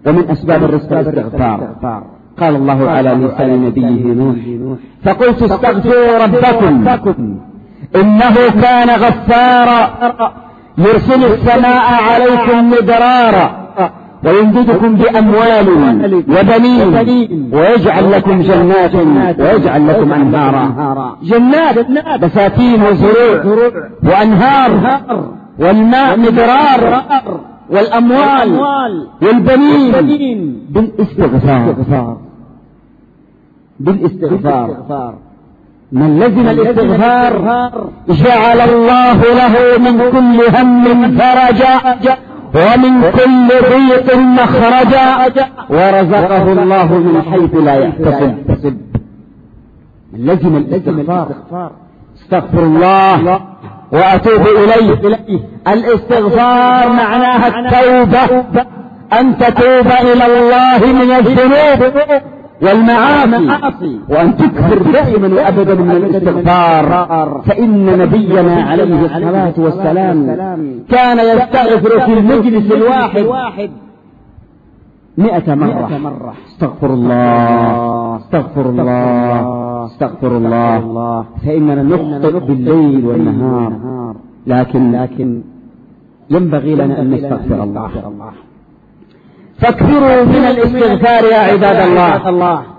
ومن أسباب الرزق الاستغفار. قال الله على لسان نبيه نوح: فقلت استغفروا ربكم إنه كان غفارا يرسل السماء عليكم مدرارا ويمددكم بأموال وبنين ويجعل لكم جنات ويجعل لكم أنهارا. جنات بساتين وزروع وأنهار، والماء مدرار، والأموال والبنين بالاستغفار. من لزم الاستغفار جعل الله له من كل هم فرجا ومن كل ضيق مخرجا ورزقه الله من حيث لا يحتسب. من لزم الاستغفار: استغفر الله وأتوب إليه. الاستغفار معناها التوبة، أن تتوب إلى الله من الذنوب والمعاصي، وأن تكثر دائما وأبدا من الاستغفار. فإن نبينا عليه الصلاة والسلام كان يستغفر في المجلس الواحد 100 مرة: استغفر الله استغفر الله استغفر الله. فإننا نخطئ بالليل والنهار، لكن ينبغي لنا أن نستغفر الله. فاكثروا من الاستغفار يا عباد الله.